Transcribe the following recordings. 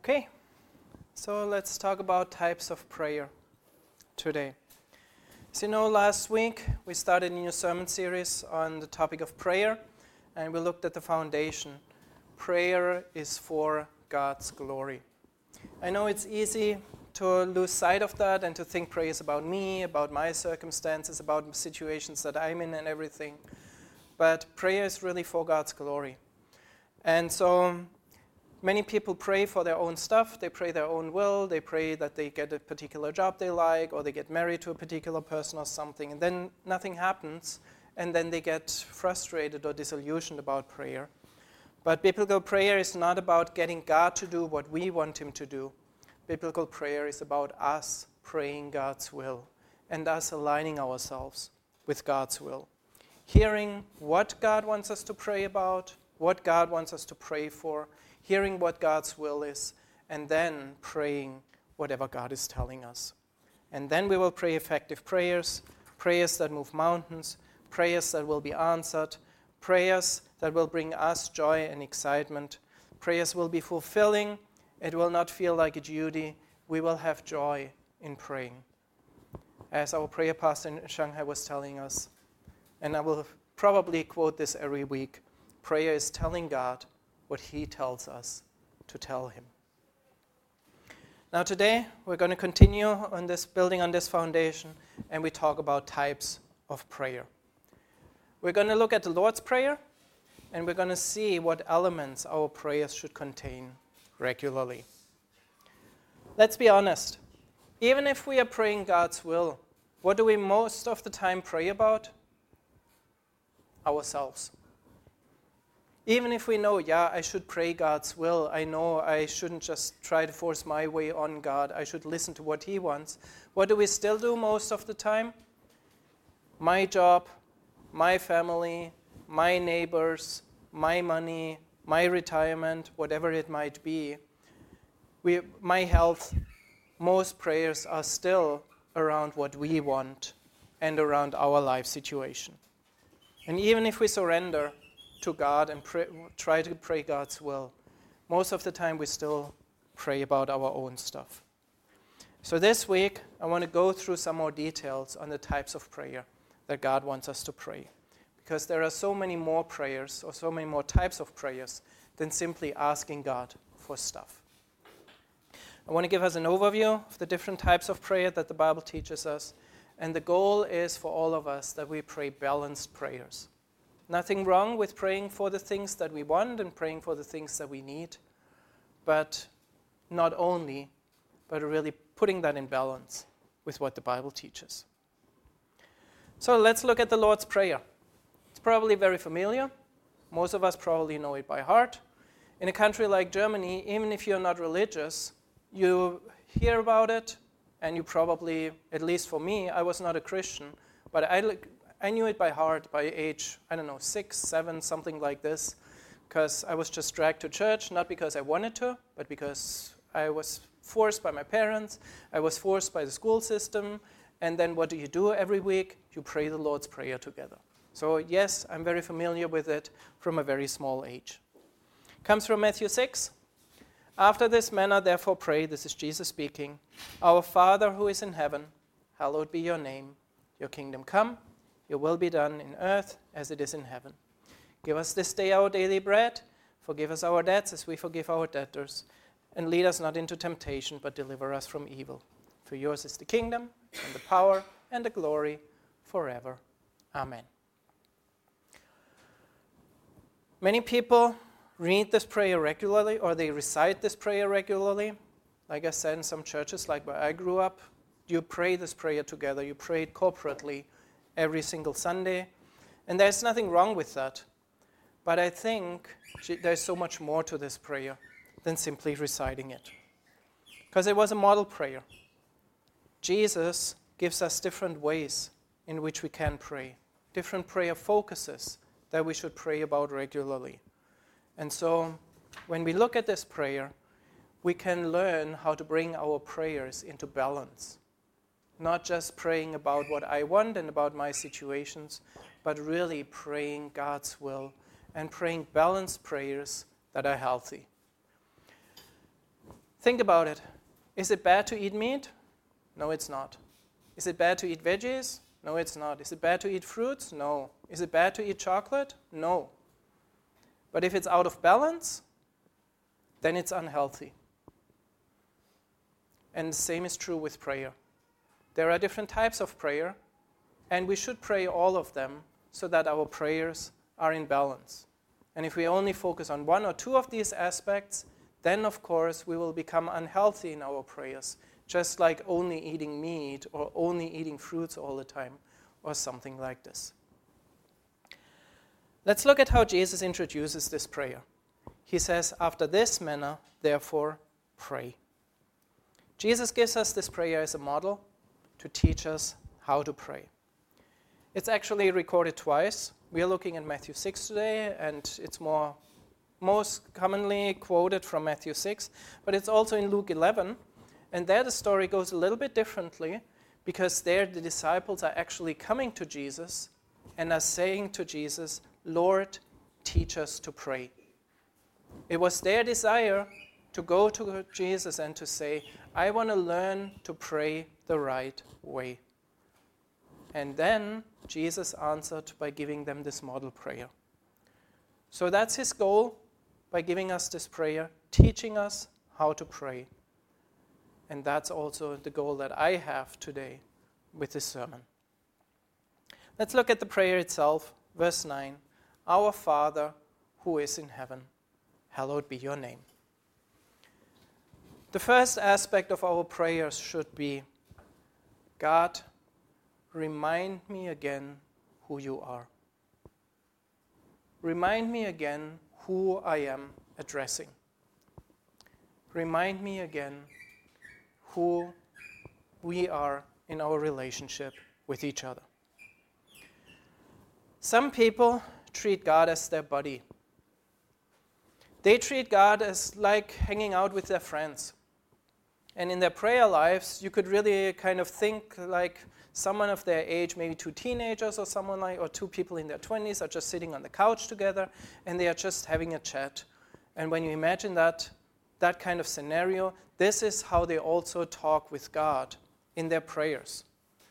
Okay, so let's talk about types of prayer today. As you know, last week we started a new sermon series on the topic of prayer, and we looked at the foundation. Prayer is for God's glory. I know it's easy to lose sight of that and to think prayer is about me, about my circumstances, about situations that I'm in and everything. But prayer is really for God's glory. And so many people pray for their own stuff. They pray their own will. They pray that they get a particular job they like, or they get married to a particular person or something. And then nothing happens, and then they get frustrated or disillusioned about prayer. But biblical prayer is not about getting God to do what we want him to do. Biblical prayer is about us praying God's will and us aligning ourselves with God's will. Hearing what God wants us to pray about, what God wants us to pray for, hearing what God's will is, and then praying whatever God is telling us. And then we will pray effective prayers, prayers that move mountains, prayers that will be answered, prayers that will bring us joy and excitement. Prayers will be fulfilling. It will not feel like a duty. We will have joy in praying. As our prayer pastor in Shanghai was telling us, and I will probably quote this every week, prayer is telling God what he tells us to tell him. Now today, we're going to continue on this, building on this foundation, and we talk about types of prayer. We're going to look at the Lord's Prayer, and we're going to see what elements our prayers should contain regularly. Let's be honest. Even if we are praying God's will, what do we most of the time pray about? Ourselves. Even if we know, I should pray God's will, I know I shouldn't just try to force my way on God, I should listen to what he wants, what do we still do most of the time? My job, my family, my neighbors, my money, my retirement, whatever it might be, my health, most prayers are still around what we want and around our life situation. And even if we surrender to God and try to pray God's will, most of the time we still pray about our own stuff. So this week, I want to go through some more details on the types of prayer that God wants us to pray. Because there are so many more prayers or so many more types of prayers than simply asking God for stuff. I want to give us an overview of the different types of prayer that the Bible teaches us. And the goal is for all of us that we pray balanced prayers. Nothing wrong with praying for the things that we want and praying for the things that we need. But not only, but really putting that in balance with what the Bible teaches. So let's look at the Lord's Prayer. It's probably very familiar. Most of us probably know it by heart. In a country like Germany, even if you're not religious, you hear about it, and you probably, at least for me, I was not a Christian, but I knew it by heart by age, 6, 7, something like this, because I was just dragged to church, not because I wanted to, but because I was forced by my parents, I was forced by the school system, and then what do you do every week? You pray the Lord's Prayer together. So yes, I'm very familiar with it from a very small age. Comes from Matthew 6. After this manner, therefore pray, this is Jesus speaking, Our Father who is in heaven, hallowed be your name. Your kingdom come, your will be done in earth as it is in heaven. Give us this day our daily bread. Forgive us our debts as we forgive our debtors. And lead us not into temptation, but deliver us from evil. For yours is the kingdom, and the power, and the glory, forever. Amen. Many people read this prayer regularly, or they recite this prayer regularly. Like I said, in some churches, like where I grew up, you pray this prayer together. You pray it corporately every single Sunday. And there's nothing wrong with that. But I think there's so much more to this prayer than simply reciting it. Because it was a model prayer. Jesus gives us different ways in which we can pray, different prayer focuses that we should pray about regularly. And so when we look at this prayer, we can learn how to bring our prayers into balance. Not just praying about what I want and about my situations, but really praying God's will and praying balanced prayers that are healthy. Think about it. Is it bad to eat meat? No, it's not. Is it bad to eat veggies? No, it's not. Is it bad to eat fruits? No. Is it bad to eat chocolate? No. But if it's out of balance, then it's unhealthy. And the same is true with prayer. There are different types of prayer, and we should pray all of them so that our prayers are in balance. And if we only focus on one or two of these aspects, then of course we will become unhealthy in our prayers, just like only eating meat or only eating fruits all the time or something like this. Let's look at how Jesus introduces this prayer. He says, "After this manner, therefore, pray." Jesus gives us this prayer as a model to teach us how to pray. It's actually recorded twice. We are looking at Matthew 6 today, and it's most commonly quoted from Matthew 6, but it's also in Luke 11. And there the story goes a little bit differently, because there the disciples are actually coming to Jesus and are saying to Jesus, "Lord, teach us to pray." It was their desire to go to Jesus and to say, "I want to learn to pray the right way." And then Jesus answered by giving them this model prayer. So that's his goal by giving us this prayer, teaching us how to pray. And that's also the goal that I have today with this sermon. Let's look at the prayer itself. Verse 9, "Our Father who is in heaven, hallowed be your name." The first aspect of our prayers should be, "God, remind me again who you are. Remind me again who I am addressing. Remind me again who we are in our relationship with each other." Some people treat God as their buddy. They treat God as like hanging out with their friends. And in their prayer lives, you could really kind of think like someone of their age, maybe two teenagers or someone like, or two people in their 20s are just sitting on the couch together and they are just having a chat. And when you imagine that kind of scenario, this is how they also talk with God in their prayers.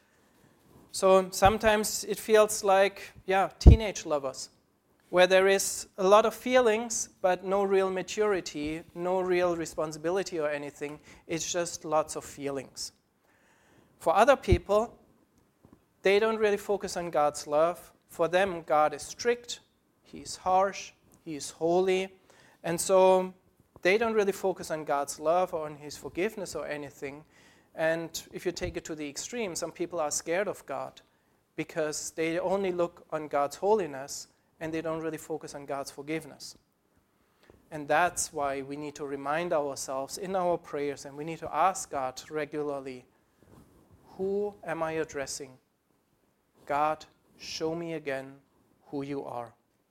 So sometimes it feels like, teenage lovers, where there is a lot of feelings, but no real maturity, no real responsibility or anything. It's just lots of feelings. For other people, they don't really focus on God's love. For them, God is strict, He's harsh, He's holy, and so they don't really focus on God's love or on His forgiveness or anything. And if you take it to the extreme, some people are scared of God because they only look on God's holiness and they don't really focus on God's forgiveness. And that's why we need to remind ourselves in our prayers, and we need to ask God regularly, who am I addressing? God, show me again who you are.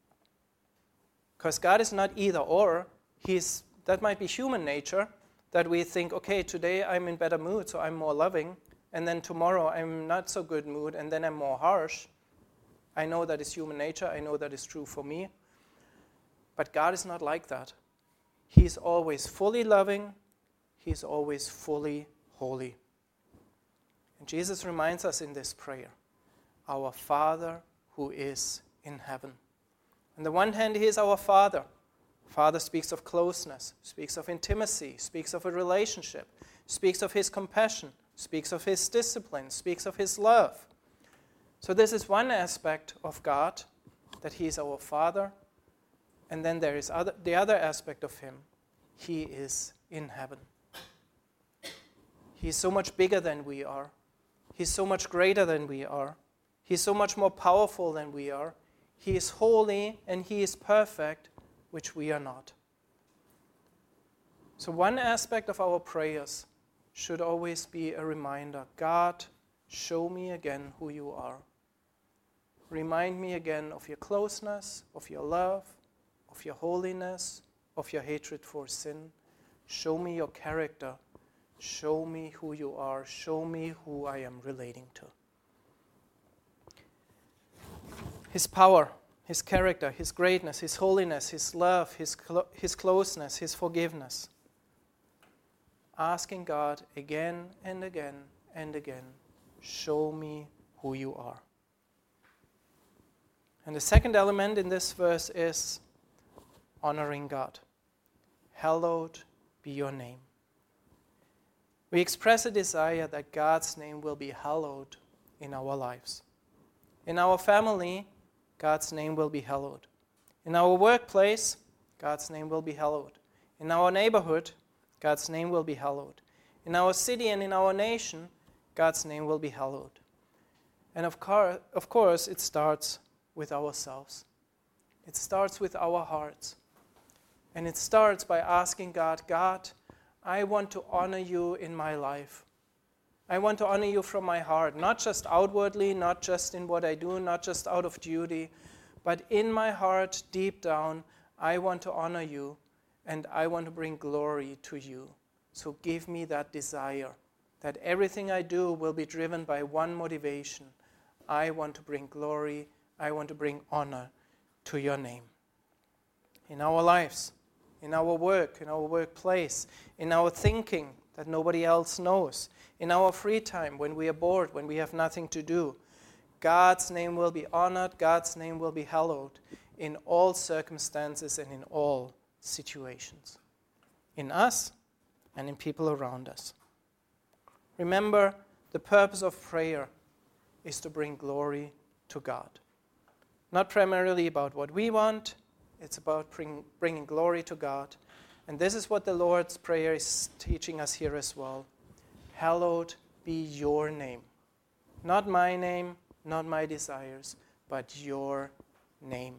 Because God is not either or. That might be human nature, that we think, okay, today I'm in better mood, so I'm more loving, and then tomorrow I'm not so good mood, and then I'm more harsh. I know that is human nature. I know that is true for me. But God is not like that. He's always fully loving. He's always fully holy. And Jesus reminds us in this prayer, our Father who is in heaven. On the one hand, He is our Father. Father speaks of closeness, speaks of intimacy, speaks of a relationship, speaks of His compassion, speaks of His discipline, speaks of His love. So this is one aspect of God, that He is our Father. And then there is the other aspect of Him. He is in heaven. He is so much bigger than we are. He's so much greater than we are. He's so much more powerful than we are. He is holy and He is perfect, which we are not. So one aspect of our prayers should always be a reminder, God, show me again who you are. Remind me again of your closeness, of your love, of your holiness, of your hatred for sin. Show me your character. Show me who you are. Show me who I am relating to. His power, His character, His greatness, His holiness, His love, His closeness, His forgiveness. asking God again and again and again, show me who you are. And the second element in this verse is honoring God. Hallowed be your name. We express a desire that God's name will be hallowed in our lives. In our family, God's name will be hallowed. In our workplace, God's name will be hallowed. In our neighborhood, God's name will be hallowed. In our city and in our nation, God's name will be hallowed. And of course, it starts with ourselves. It starts with our hearts. And it starts by asking God, God, I want to honor you in my life. I want to honor you from my heart, not just outwardly, not just in what I do, not just out of duty, but in my heart, deep down, I want to honor you and I want to bring glory to you. So give me that desire, that everything I do will be driven by one motivation. I want to bring glory, I want to bring honor to your name. In our lives, in our work, in our workplace, in our thinking that nobody else knows, in our free time, when we are bored, when we have nothing to do, God's name will be honored, God's name will be hallowed in all circumstances and in all situations, in us and in people around us. Remember, the purpose of prayer is to bring glory to God. Not primarily about what we want, it's about bringing glory to God. And this is what the Lord's Prayer is teaching us here as well. Hallowed be your name. Not my name, not my desires, but your name.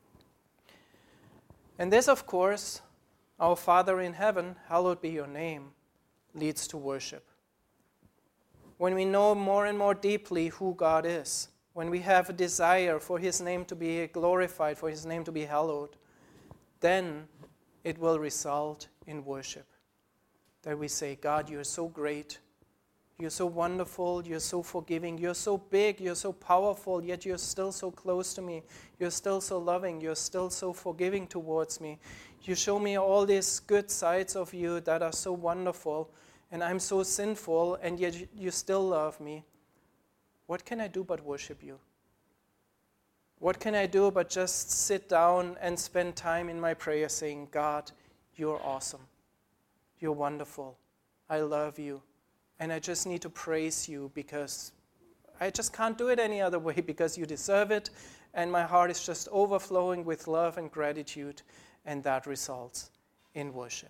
And this, of course, our Father in heaven, hallowed be your name, leads to worship. When we know more and more deeply who God is, when we have a desire for his name to be glorified, for his name to be hallowed, then it will result in worship. That we say, God, you're so great, you're so wonderful, you're so forgiving, you're so big, you're so powerful, yet you're still so close to me, you're still so loving, you're still so forgiving towards me. You show me all these good sides of you that are so wonderful, and I'm so sinful, and yet you still love me. What can I do but worship you? What can I do but just sit down and spend time in my prayer saying, God, you're awesome. You're wonderful. I love you. And I just need to praise you because I just can't do it any other way because you deserve it. And my heart is just overflowing with love and gratitude. And that results in worship.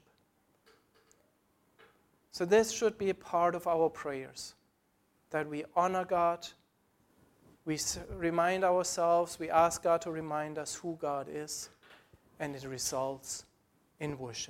So this should be a part of our prayers, that we honor God. We remind ourselves, we ask God to remind us who God is, and it results in worship.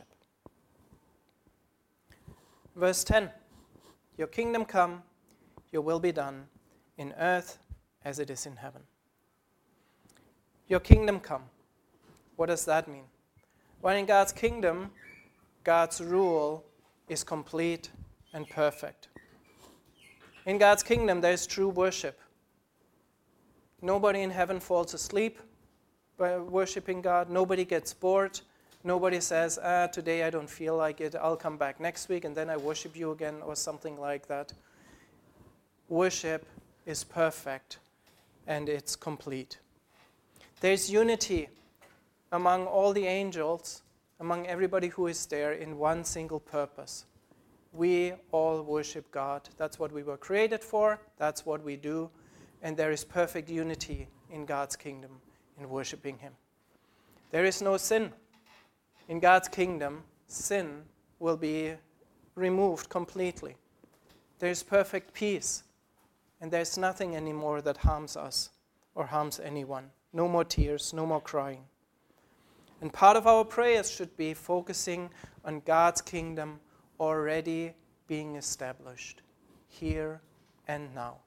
Verse 10, your kingdom come, your will be done, in earth as it is in heaven. Your kingdom come. What does that mean? Well, in God's kingdom, God's rule is complete and perfect. In God's kingdom, there is true worship. Nobody in heaven falls asleep by worshiping God. Nobody gets bored. Nobody says, today I don't feel like it. I'll come back next week and then I worship you again or something like that. Worship is perfect and it's complete. There's unity among all the angels, among everybody who is there in one single purpose. We all worship God. That's what we were created for. That's what we do. And there is perfect unity in God's kingdom in worshiping him. There is no sin. In God's kingdom, sin will be removed completely. There is perfect peace. And there's nothing anymore that harms us or harms anyone. No more tears, no more crying. And part of our prayers should be focusing on God's kingdom already being established here and now.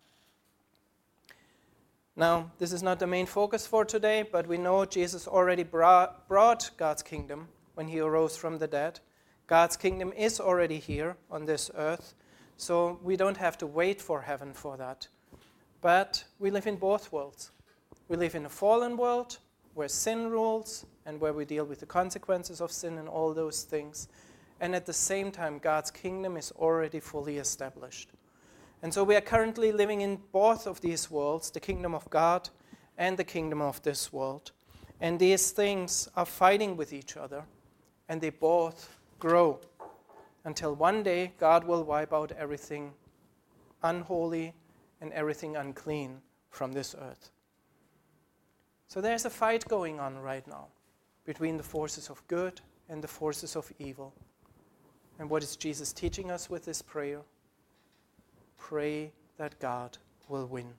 Now, this is not the main focus for today, but we know Jesus already brought God's kingdom when he arose from the dead. God's kingdom is already here on this earth, so we don't have to wait for heaven for that. But we live in both worlds. We live in a fallen world where sin rules and where we deal with the consequences of sin and all those things. and at the same time, God's kingdom is already fully established. And so we are currently living in both of these worlds, the kingdom of God and the kingdom of this world. And these things are fighting with each other, and they both grow until one day God will wipe out everything unholy and everything unclean from this earth. So there's a fight going on right now between the forces of good and the forces of evil. And what is Jesus teaching us with this prayer? Pray that God will win.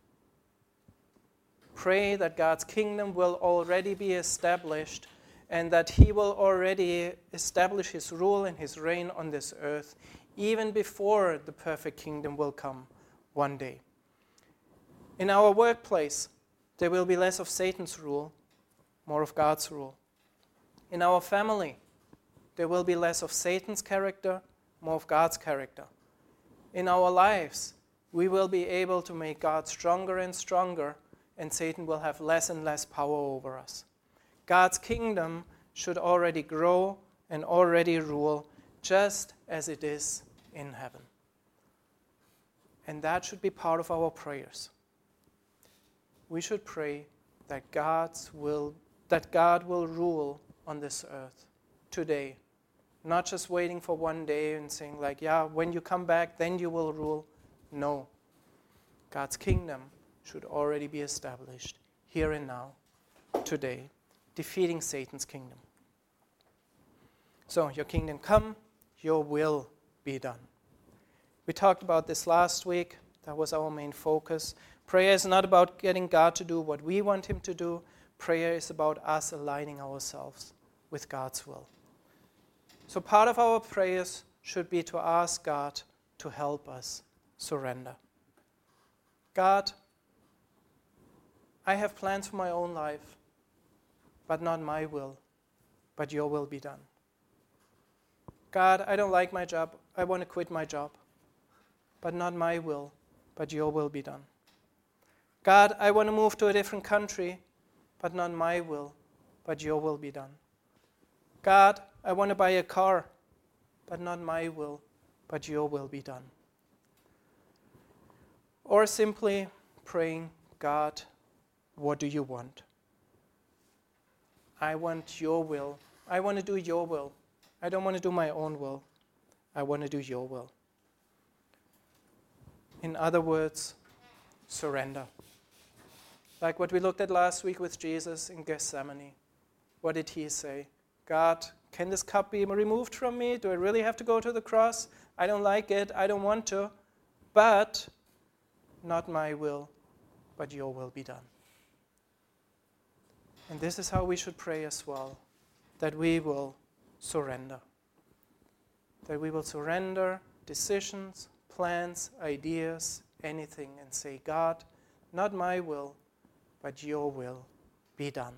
Pray that God's kingdom will already be established and that he will already establish his rule and his reign on this earth even before the perfect kingdom will come one day. In our workplace, there will be less of Satan's rule, more of God's rule. In our family, there will be less of Satan's character, more of God's character. In our lives, we will be able to make God stronger and stronger, and Satan will have less and less power over us. God's kingdom should already grow and already rule, just as it is in heaven. And that should be part of our prayers. We should pray that God will rule on this earth today. Not just waiting for one day and saying like, yeah, when you come back, then you will rule. No. God's kingdom should already be established here and now, today, defeating Satan's kingdom. So, your kingdom come, your will be done. We talked about this last week. That was our main focus. Prayer is not about getting God to do what we want him to do. Prayer is about us aligning ourselves with God's will. So part of our prayers should be to ask God to help us surrender. God, I have plans for my own life, but not my will, but your will be done. God, I don't like my job. I want to quit my job, but not my will, but your will be done. God, I want to move to a different country, but not my will, but your will be done. God, I want to buy a car, but not my will, but your will be done. Or simply praying, God, what do you want? I want your will. I want to do your will. I don't want to do my own will. I want to do your will. In other words, surrender. Like what we looked at last week with Jesus in Gethsemane. What did he say? God, can this cup be removed from me? Do I really have to go to the cross? I don't like it. I don't want to. But not my will, but your will be done. And this is how we should pray as well, that we will surrender. That we will surrender decisions, plans, ideas, anything, and say, God, not my will, but your will be done.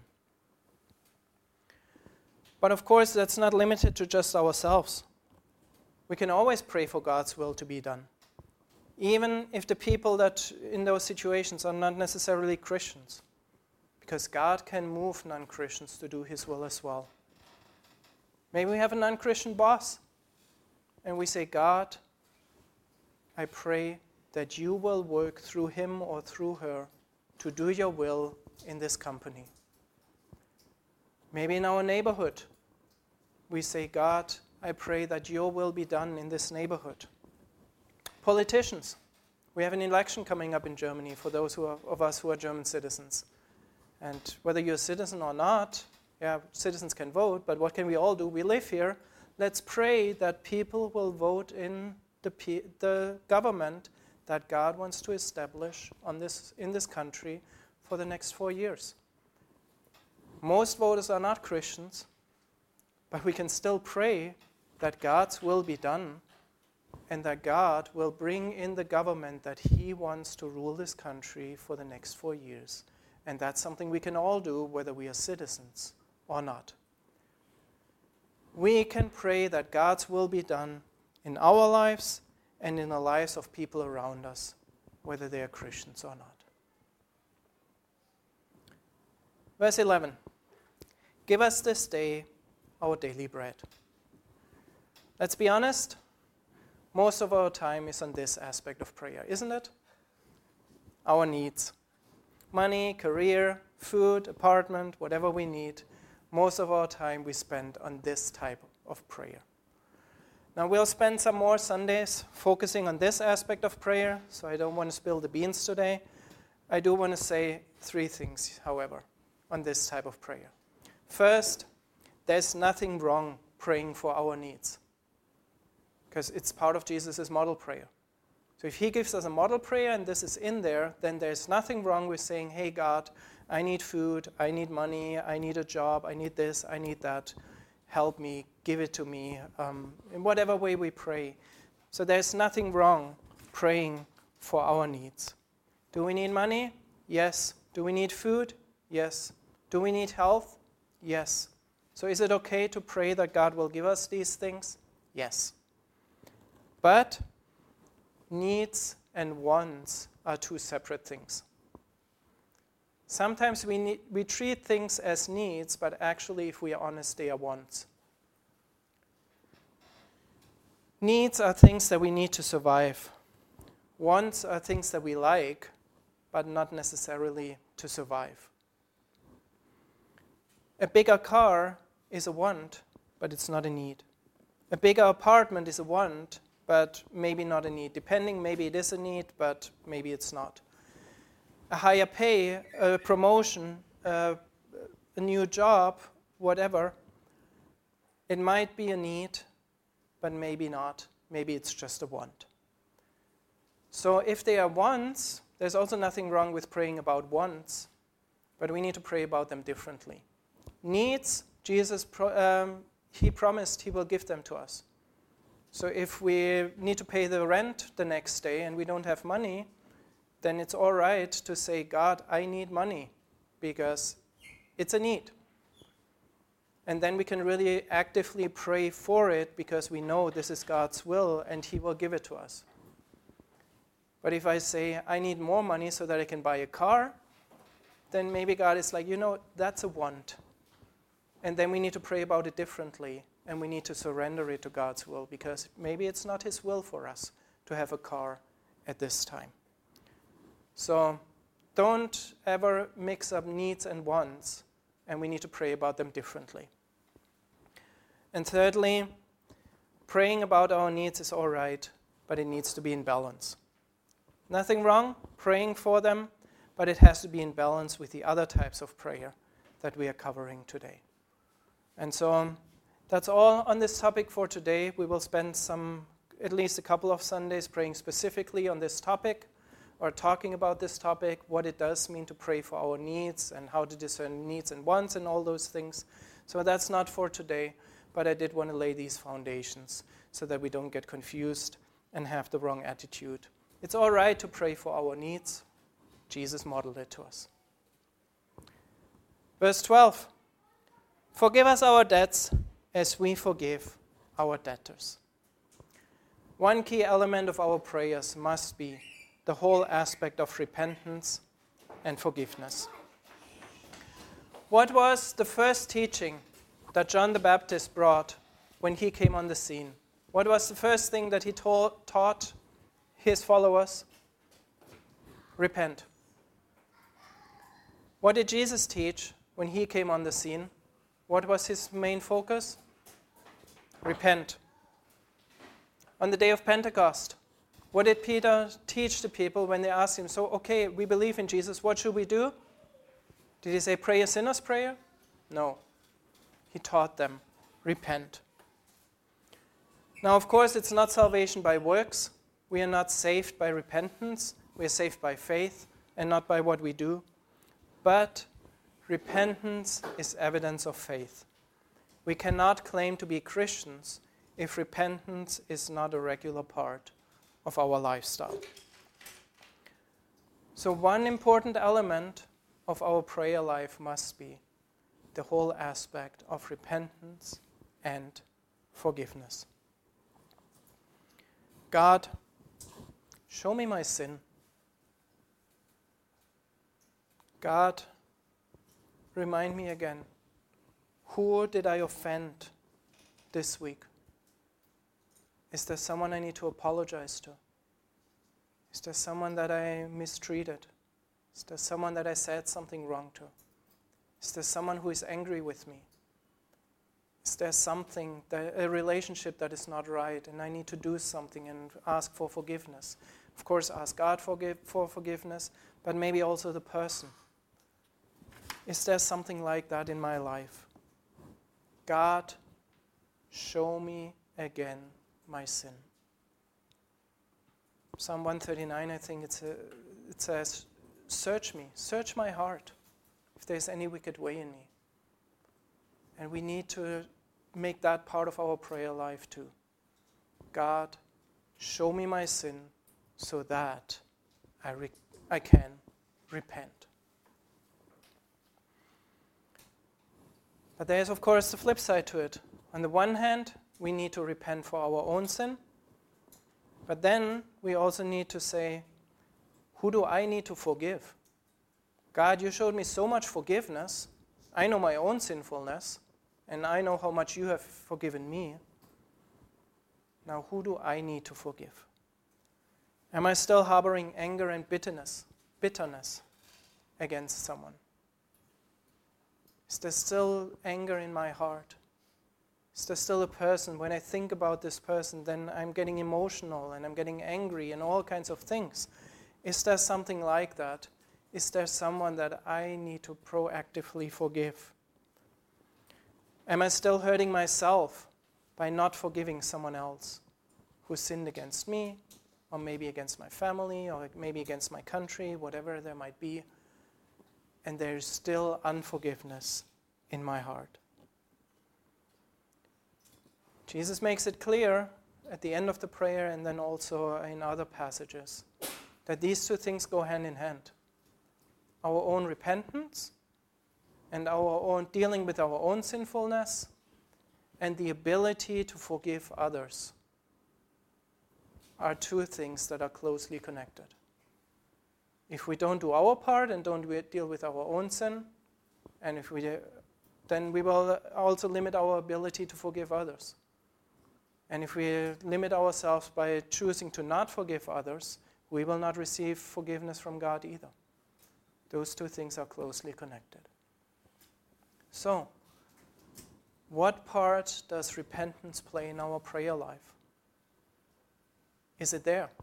But of course, that's not limited to just ourselves. We can always pray for God's will to be done, even if the people that in those situations are not necessarily Christians, because God can move non-Christians to do his will as well. Maybe we have a non-Christian boss, and we say, God, I pray that you will work through him or through her to do your will in this company. Maybe in our neighborhood, we say, God, I pray that your will be done in this neighborhood. Politicians, we have an election coming up in Germany for those of us who are German citizens. And whether you're a citizen or not, citizens can vote, but what can we all do? We live here. Let's pray that people will vote in the government that God wants to establish in this country for the next 4 years. Most voters are not Christians, but we can still pray that God's will be done and that God will bring in the government that he wants to rule this country for the next 4 years. And that's something we can all do, whether we are citizens or not. We can pray that God's will be done in our lives and in the lives of people around us, whether they are Christians or not. Verse 11, give us this day our daily bread. Let's be honest, most of our time is on this aspect of prayer, isn't it? Our needs. Money, career, food, apartment, whatever we need. Most of our time we spend on this type of prayer. Now we'll spend some more Sundays focusing on this aspect of prayer, so I don't want to spill the beans today. I do want to say 3 things, however, on this type of prayer. First, there's nothing wrong praying for our needs, because it's part of Jesus' model prayer. So if he gives us a model prayer and this is in there, then there's nothing wrong with saying, hey God, I need food, I need money, I need a job, I need this, I need that. Help me, give it to me, in whatever way we pray. So there's nothing wrong praying for our needs. Do we need money? Yes. Do we need food? Yes. Do we need health? Yes. So is it okay to pray that God will give us these things? Yes. But needs and wants are 2 separate things. Sometimes we treat things as needs, but actually, if we are honest, they are wants. Needs are things that we need to survive. Wants are things that we like, but not necessarily to survive. A bigger car is a want, but it's not a need. A bigger apartment is a want, but maybe not a need. Depending, maybe it is a need, but maybe it's not. A higher pay, a promotion, a new job, whatever, it might be a need, but maybe not. Maybe it's just a want. So if they are wants, there's also nothing wrong with praying about wants, but we need to pray about them differently. Needs, Jesus, he promised he will give them to us. So if we need to pay the rent the next day and we don't have money, then it's all right to say, God, I need money, because it's a need. And then we can really actively pray for it, because we know this is God's will and he will give it to us. But if I say, I need more money so that I can buy a car, then maybe God is like, that's a want. And then we need to pray about it differently, and we need to surrender it to God's will, because maybe it's not his will for us to have a car at this time. So don't ever mix up needs and wants, and we need to pray about them differently. And thirdly, praying about our needs is all right, but it needs to be in balance. Nothing wrong praying for them, but it has to be in balance with the other types of prayer that we are covering today. And so that's all on this topic for today. We will spend at least a couple of Sundays praying specifically on this topic, or talking about this topic, what it does mean to pray for our needs and how to discern needs and wants and all those things. So that's not for today, but I did want to lay these foundations so that we don't get confused and have the wrong attitude. It's all right to pray for our needs. Jesus modeled it to us. Verse 12, forgive us our debts as we forgive our debtors. One key element of our prayers must be the whole aspect of repentance and forgiveness. What was the first teaching that John the Baptist brought when he came on the scene? What was the first thing that he taught his followers? Repent. What did Jesus teach when he came on the scene? What was his main focus? Repent. On the day of Pentecost, what did Peter teach the people when they asked him, so, okay, we believe in Jesus, what should we do? Did he say, pray a sinner's prayer? No. He taught them, repent. Now, of course, it's not salvation by works. We are not saved by repentance. We are saved by faith and not by what we do. But repentance is evidence of faith. We cannot claim to be Christians if repentance is not a regular part of our lifestyle. So one important element of our prayer life must be the whole aspect of repentance and forgiveness. God, show me my sin. God, remind me again, who did I offend this week? Is there someone I need to apologize to? Is there someone that I mistreated? Is there someone that I said something wrong to? Is there someone who is angry with me? Is there something, a relationship that is not right, and I need to do something and ask for forgiveness? Of course, ask God for forgiveness, but maybe also the person. Is there something like that in my life? God, show me again my sin. Psalm 139, I think it says, search me, search my heart, if there's any wicked way in me. And we need to make that part of our prayer life too. God, show me my sin so that I can repent. But there's, of course, the flip side to it. On the one hand, we need to repent for our own sin. But then we also need to say, who do I need to forgive? God, you showed me so much forgiveness. I know my own sinfulness, and I know how much you have forgiven me. Now, who do I need to forgive? Am I still harboring anger and bitterness against someone? Is there still anger in my heart? Is there still a person, when I think about this person, then I'm getting emotional and I'm getting angry and all kinds of things? Is there something like that? Is there someone that I need to proactively forgive? Am I still hurting myself by not forgiving someone else who sinned against me, or maybe against my family, or maybe against my country, whatever there might be, and there's still unforgiveness in my heart? Jesus makes it clear at the end of the prayer and then also in other passages that these two things go hand in hand. Our own repentance and our own dealing with our own sinfulness and the ability to forgive others are two things that are closely connected. If we don't do our part and don't deal with our own sin, and if we then we will also limit our ability to forgive others. And if we limit ourselves by choosing to not forgive others, we will not receive forgiveness from God either. Those two things are closely connected. So, what part does repentance play in our prayer life? Is it there?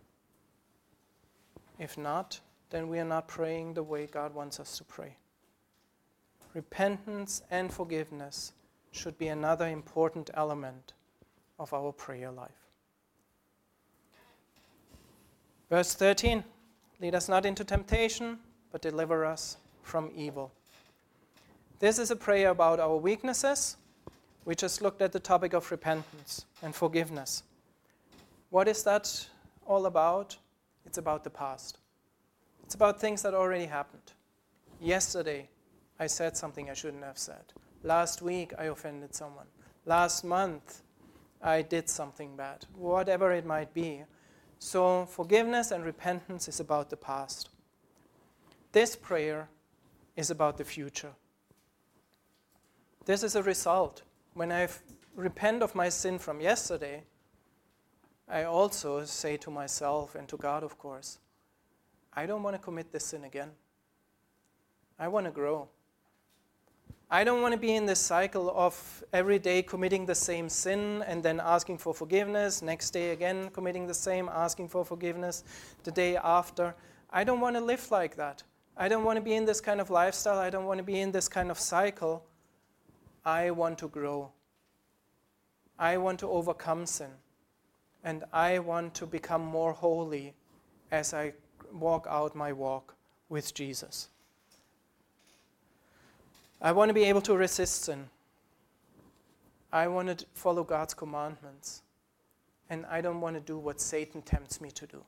If not, then we are not praying the way God wants us to pray. Repentance and forgiveness should be another important element of our prayer life. Verse 13, lead us not into temptation, but deliver us from evil. This is a prayer about our weaknesses. We just looked at the topic of repentance and forgiveness. What is that all about? It's about the past. It's about things that already happened. Yesterday, I said something I shouldn't have said. Last week, I offended someone. Last month, I did something bad. Whatever it might be. So forgiveness and repentance is about the past. This prayer is about the future. This is a result. When I repent of my sin from yesterday, I also say to myself and to God, of course, I don't want to commit this sin again. I want to grow. I don't want to be in this cycle of every day committing the same sin and then asking for forgiveness, next day again committing the same, asking for forgiveness, the day after. I don't want to live like that. I don't want to be in this kind of lifestyle. I don't want to be in this kind of cycle. I want to grow. I want to overcome sin. And I want to become more holy as I walk out my walk with Jesus. I want to be able to resist sin. I want to follow God's commandments. And I don't want to do what Satan tempts me to do.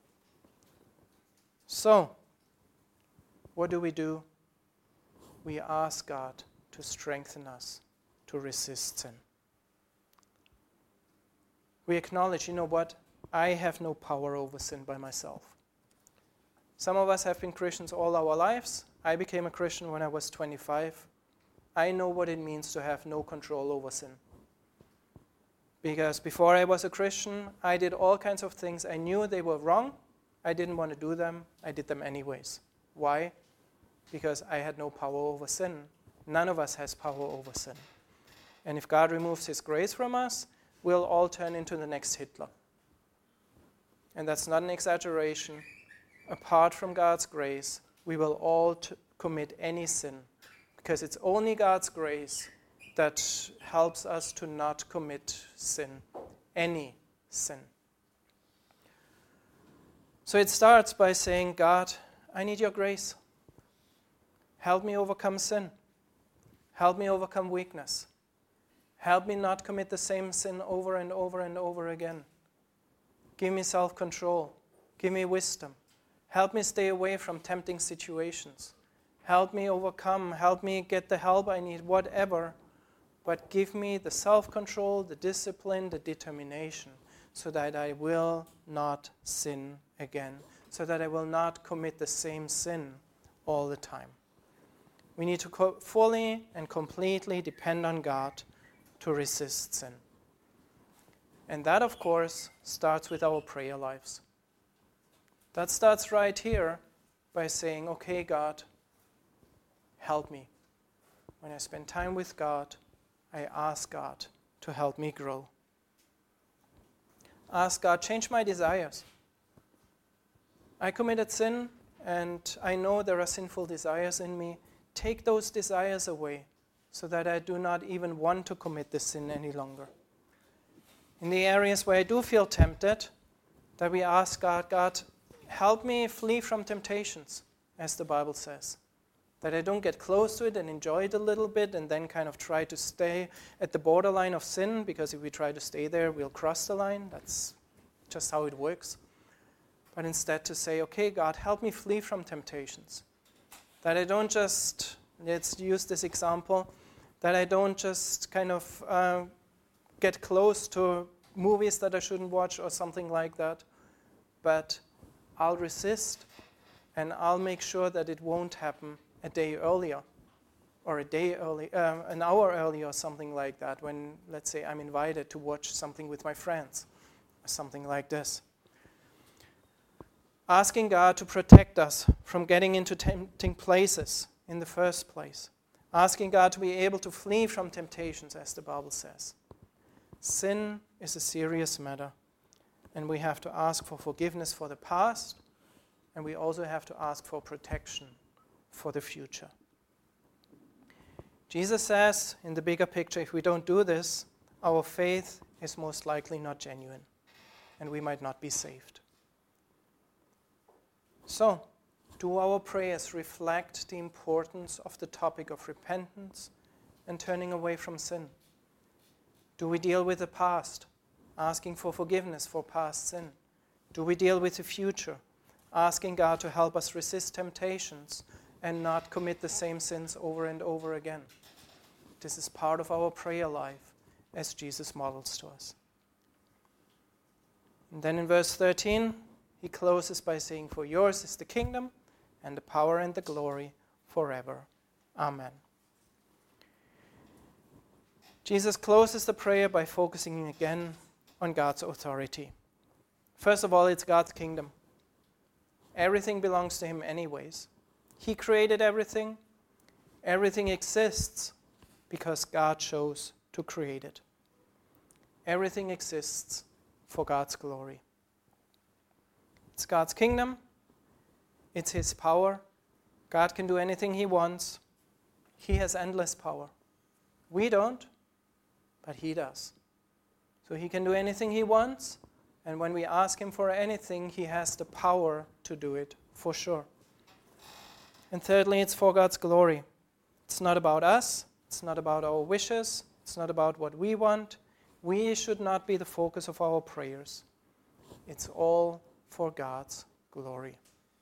So, what do? We ask God to strengthen us to resist sin. We acknowledge, you know what? I have no power over sin by myself. Some of us have been Christians all our lives. I became a Christian when I was 25. I know what it means to have no control over sin. Because before I was a Christian, I did all kinds of things. I knew they were wrong. I didn't want to do them. I did them anyways. Why? Because I had no power over sin. None of us has power over sin. And if God removes his grace from us, we'll all turn into the next Hitler. And that's not an exaggeration. Apart from God's grace, we will all commit any sin. Because it's only God's grace that helps us to not commit sin, any sin. So it starts by saying, God, I need your grace. Help me overcome sin. Help me overcome weakness. Help me not commit the same sin over and over and over again. Give me self-control. Give me wisdom. Help me stay away from tempting situations. Help me overcome. Help me get the help I need, whatever. But give me the self-control, the discipline, the determination, so that I will not sin again, so that I will not commit the same sin all the time. We need to fully and completely depend on God to resist sin. And that, of course, starts with our prayer lives. That starts right here by saying, okay, God, help me. When I spend time with God, I ask God to help me grow. Ask God, change my desires. I committed sin, and I know there are sinful desires in me. Take those desires away so that I do not even want to commit this sin any longer. In the areas where I do feel tempted, that we ask God, God, help me flee from temptations, as the Bible says. That I don't get close to it and enjoy it a little bit and then kind of try to stay at the borderline of sin, because if we try to stay there, we'll cross the line. That's just how it works. But instead to say, okay, God, help me flee from temptations. That I don't just, let's use this example, that I don't just kind of get close to movies that I shouldn't watch or something like that, but I'll resist and I'll make sure that it won't happen a day earlier or an hour earlier or something like that, when, let's say, I'm invited to watch something with my friends or something like this. Asking God to protect us from getting into tempting places in the first place. Asking God to be able to flee from temptations, as the Bible says. Sin is a serious matter, and we have to ask for forgiveness for the past, and we also have to ask for protection for the future. Jesus says, in the bigger picture, if we don't do this, our faith is most likely not genuine, and we might not be saved. So, do our prayers reflect the importance of the topic of repentance and turning away from sin? Do we deal with the past, asking for forgiveness for past sin? Do we deal with the future, asking God to help us resist temptations and not commit the same sins over and over again? This is part of our prayer life, as Jesus models to us. And then in verse 13, he closes by saying, "For yours is the kingdom and the power and the glory forever. Amen." Jesus closes the prayer by focusing again on God's authority. First of all, it's God's kingdom. Everything belongs to him anyways. He created everything. Everything exists because God chose to create it. Everything exists for God's glory. It's God's kingdom. It's his power. God can do anything he wants. He has endless power. We don't, but he does. So he can do anything he wants, and when we ask him for anything, he has the power to do it, for sure. And thirdly, it's for God's glory. It's not about us. It's not about our wishes. It's not about what we want. We should not be the focus of our prayers. It's all for God's glory.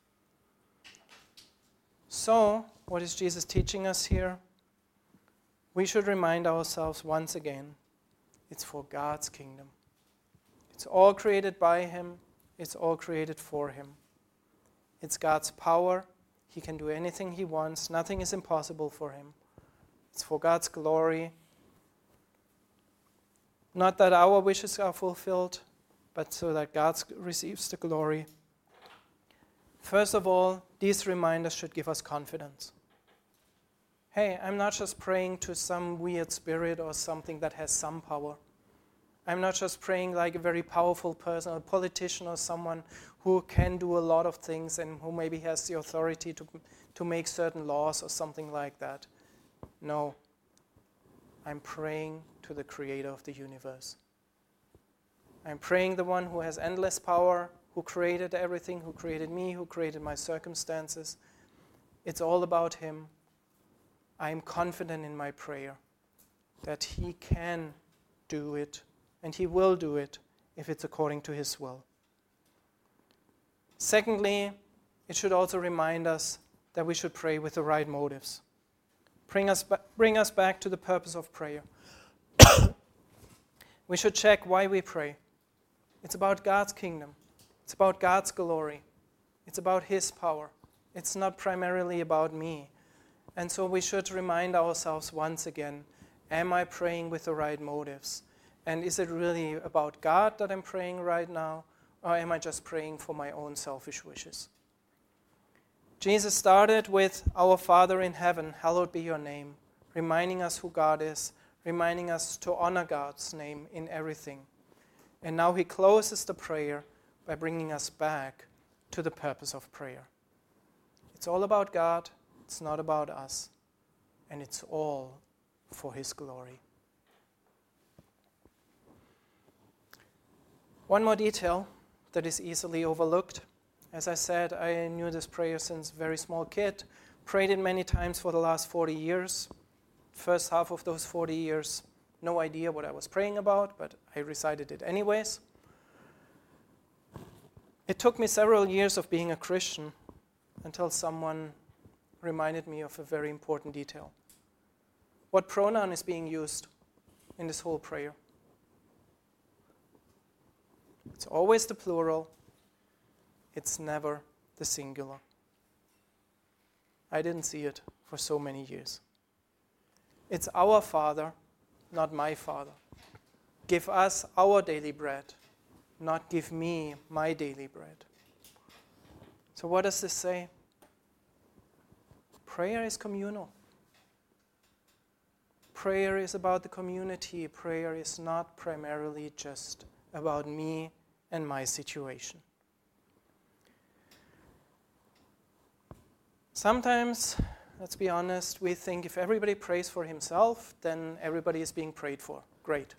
So, what is Jesus teaching us here? We should remind ourselves once again, it's for God's kingdom. It's all created by him. It's all created for him. It's God's power. He can do anything he wants. Nothing is impossible for him. It's for God's glory. Not that our wishes are fulfilled, but so that God receives the glory. First of all, these reminders should give us confidence. Hey, I'm not just praying to some weird spirit or something that has some power. I'm not just praying like a very powerful person, a politician or someone who can do a lot of things and who maybe has the authority to make certain laws or something like that. No, I'm praying to the Creator of the universe. I'm praying the one who has endless power, who created everything, who created me, who created my circumstances. It's all about Him. I am confident in my prayer that He can do it, and He will do it if it's according to His will. Secondly, it should also remind us that we should pray with the right motives. Bring us back to the purpose of prayer. We should check why we pray. It's about God's kingdom. It's about God's glory. It's about His power. It's not primarily about me. And so we should remind ourselves once again, am I praying with the right motives? And is it really about God that I'm praying right now? Or am I just praying for my own selfish wishes? Jesus started with, Our Father in heaven, hallowed be your name, reminding us who God is, reminding us to honor God's name in everything. And now He closes the prayer by bringing us back to the purpose of prayer. It's all about God, it's not about us, and it's all for His glory. One more detail that is easily overlooked. As I said, I knew this prayer since a very small kid, prayed it many times for the last 40 years. First half of those 40 years, no idea what I was praying about, but I recited it anyways. It took me several years of being a Christian until someone reminded me of a very important detail. What pronoun is being used in this whole prayer? It's always the plural. It's never the singular. I didn't see it for so many years. It's our Father, not my Father. Give us our daily bread, not give me my daily bread. So what does this say? Prayer is communal. Prayer is about the community. Prayer is not primarily just about me and my situation. Sometimes, let's be honest, we think if everybody prays for himself, then everybody is being prayed for. Great.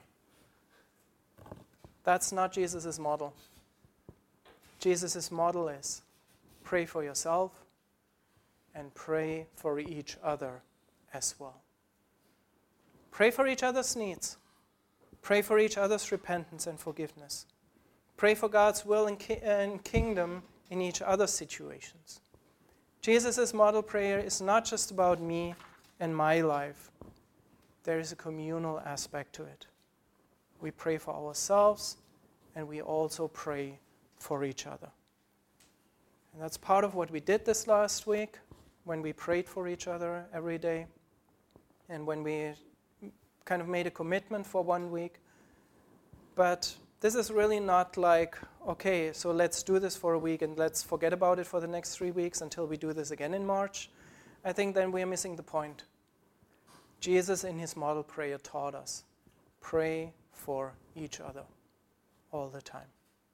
That's not Jesus' model. Jesus' model is pray for yourself and pray for each other as well. Pray for each other's needs. Pray for each other's repentance and forgiveness. Pray for God's will and kingdom in each other's situations. Jesus' model prayer is not just about me and my life. There is a communal aspect to it. We pray for ourselves and we also pray for each other. And that's part of what we did this last week when we prayed for each other every day and when we kind of made a commitment for 1 week. But this is really not like, okay, so let's do this for a week and let's forget about it for the next 3 weeks until we do this again in March. I think then we are missing the point. Jesus in his model prayer taught us, pray for each other all the time.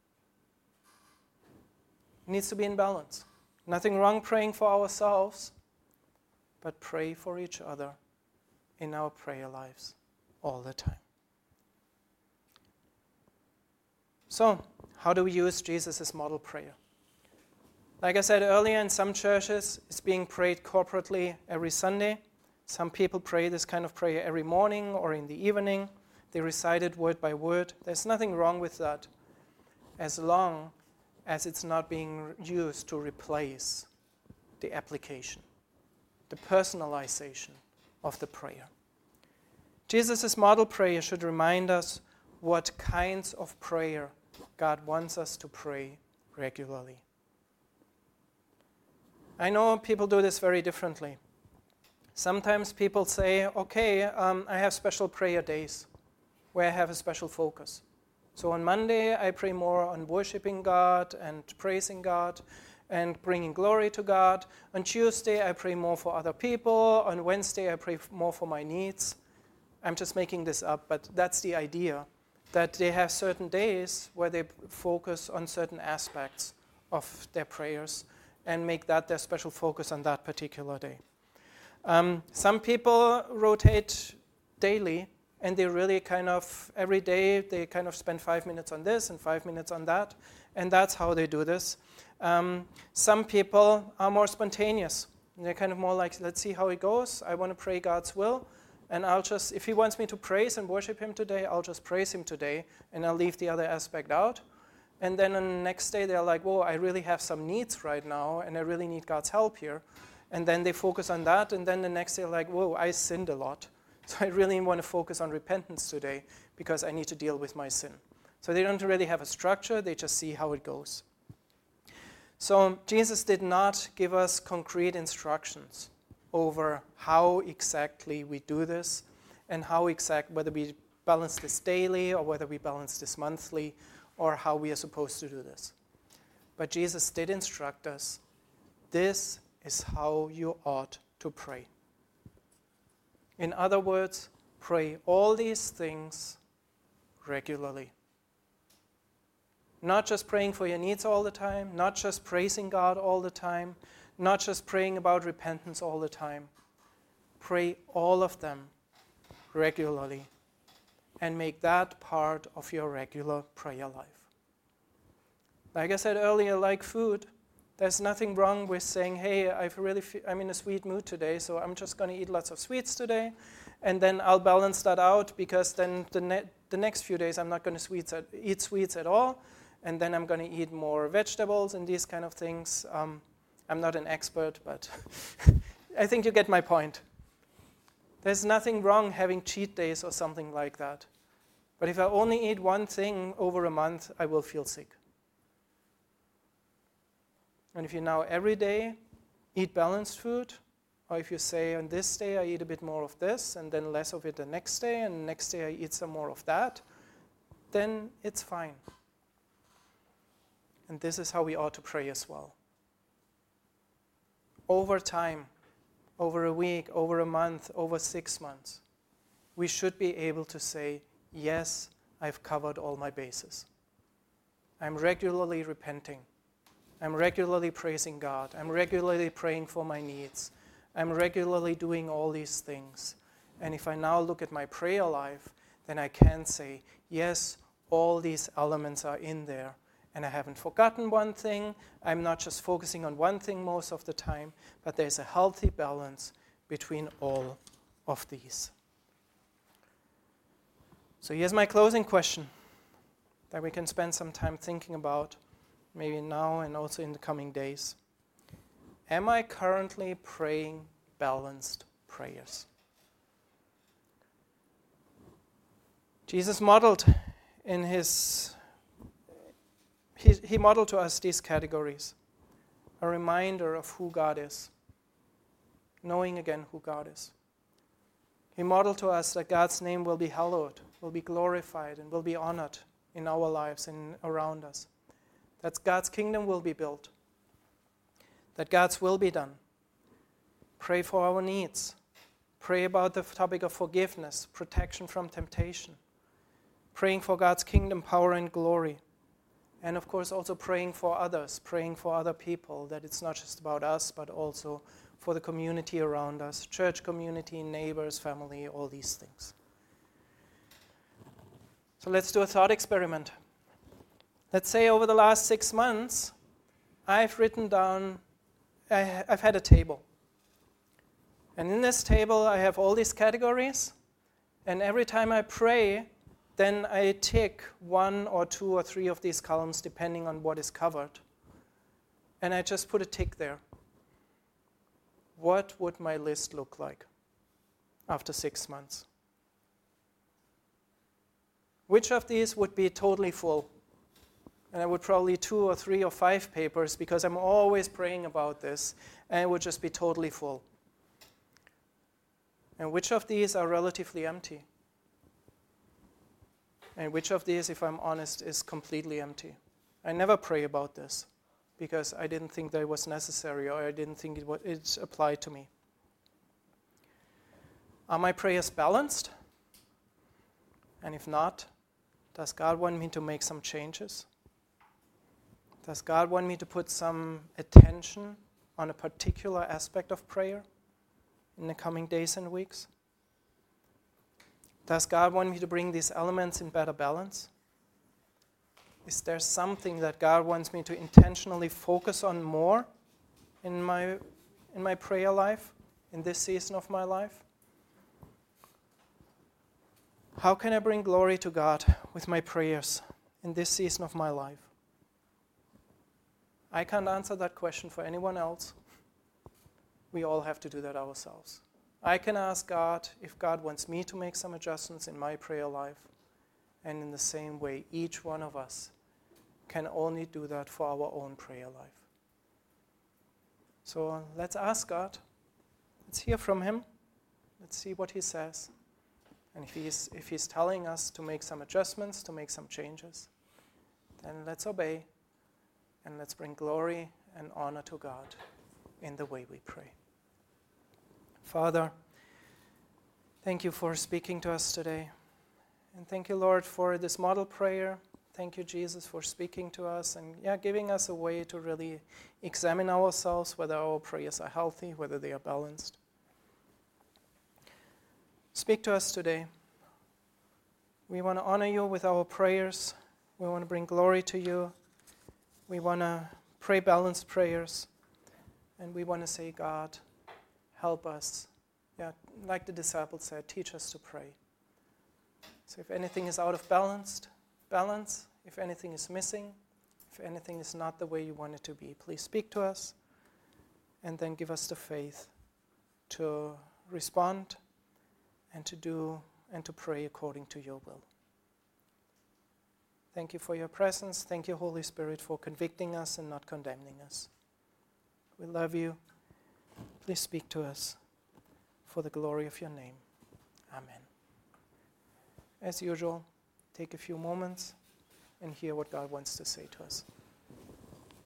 It needs to be in balance. Nothing wrong praying for ourselves, but pray for each other in our prayer lives all the time. So, how do we use Jesus' model prayer? Like I said earlier, in some churches, it's being prayed corporately every Sunday. Some people pray this kind of prayer every morning or in the evening. They recite it word by word. There's nothing wrong with that, as long as it's not being used to replace the application, the personalization of the prayer. Jesus' model prayer should remind us what kinds of prayer God wants us to pray regularly. I know people do this very differently. Sometimes people say, okay, I have special prayer days. where I have a special focus. So on Monday, I pray more on worshiping God and praising God and bringing glory to God. On Tuesday, I pray more for other people. On Wednesday, I pray more for my needs. I'm just making this up, but that's the idea, that they have certain days where they focus on certain aspects of their prayers and make that their special focus on that particular day. Some people rotate daily, and they really kind of, every day, they kind of spend 5 minutes on this and 5 minutes on that, and that's how they do this. Some people are more spontaneous. They're kind of more like, let's see how it goes. I want to pray God's will, and I'll just, if he wants me to praise and worship him today, I'll just praise him today, and I'll leave the other aspect out. And then on the next day, they're like, whoa, I really have some needs right now, and I really need God's help here. And then they focus on that, and then the next day, they're like, whoa, I sinned a lot. So I really want to focus on repentance today because I need to deal with my sin. So they don't really have a structure, they just see how it goes. So Jesus did not give us concrete instructions over how exactly we do this and whether we balance this daily or whether we balance this monthly or how we are supposed to do this. But Jesus did instruct us, this is how you ought to pray. In other words, pray all these things regularly. Not just praying for your needs all the time, not just praising God all the time, not just praying about repentance all the time. Pray all of them regularly and make that part of your regular prayer life. Like I said earlier, like food, there's nothing wrong with saying, hey, I'm in a sweet mood today, so I'm just going to eat lots of sweets today, and then I'll balance that out because then the next few days I'm not going to eat sweets at all, and then I'm going to eat more vegetables and these kind of things. I'm not an expert, but I think you get my point. There's nothing wrong having cheat days or something like that. But if I only eat one thing over a month, I will feel sick. And if you now every day eat balanced food, or if you say on this day I eat a bit more of this and then less of it the next day, and the next day I eat some more of that, then it's fine. And this is how we ought to pray as well. Over time, over a week, over a month, over 6 months, we should be able to say, yes, I've covered all my bases. I'm regularly repenting. I'm regularly praising God. I'm regularly praying for my needs. I'm regularly doing all these things. And if I now look at my prayer life, then I can say, yes, all these elements are in there. And I haven't forgotten one thing. I'm not just focusing on one thing most of the time, but there's a healthy balance between all of these. So here's my closing question that we can spend some time thinking about, maybe now and also in the coming days. Am I currently praying balanced prayers? Jesus modeled in he modeled to us these categories. A reminder of who God is. Knowing again who God is. He modeled to us that God's name will be hallowed, will be glorified, and will be honored in our lives and around us. That God's kingdom will be built. That God's will be done. Pray for our needs. Pray about the topic of forgiveness, protection from temptation. Praying for God's kingdom, power, and glory. And of course also praying for others, praying for other people, that it's not just about us, but also for the community around us, church community, neighbors, family, all these things. So let's do a thought experiment. Let's say over the last 6 months, I've written down, I've had a table. And in this table, I have all these categories. And every time I pray, then I tick 1 or 2 or 3 of these columns, depending on what is covered. And I just put a tick there. What would my list look like after 6 months? Which of these would be totally full? And I would probably 2 or 3 or 5 papers, because I'm always praying about this, and it would just be totally full. And which of these are relatively empty? And which of these, if I'm honest, is completely empty? I never pray about this because I didn't think that it was necessary, or I didn't think it applied to me. Are my prayers balanced? And if not, does God want me to make some changes? Does God want me to put some attention on a particular aspect of prayer in the coming days and weeks? Does God want me to bring these elements in better balance? Is there something that God wants me to intentionally focus on more in my prayer life, in this season of my life? How can I bring glory to God with my prayers in this season of my life? I can't answer that question for anyone else. We all have to do that ourselves. I can ask God if God wants me to make some adjustments in my prayer life. And in the same way, each one of us can only do that for our own prayer life. So let's ask God. Let's hear from Him. Let's see what He says. And if He's telling us to make some adjustments, to make some changes, then let's obey and let's bring glory and honor to God in the way we pray. Father, thank you for speaking to us today. And thank you, Lord, for this model prayer. Thank you, Jesus, for speaking to us and giving us a way to really examine ourselves, whether our prayers are healthy, whether they are balanced. Speak to us today. We want to honor you with our prayers. We want to bring glory to you. We want to pray balanced prayers. And we want to say, God, help us. Like the disciples said, teach us to pray. So if anything is out of balance, if anything is missing, if anything is not the way you want it to be, please speak to us and then give us the faith to respond and to do and to pray according to your will. Thank you for your presence. Thank you, Holy Spirit, for convicting us and not condemning us. We love you. Please speak to us for the glory of your name. Amen. As usual, take a few moments and hear what God wants to say to us.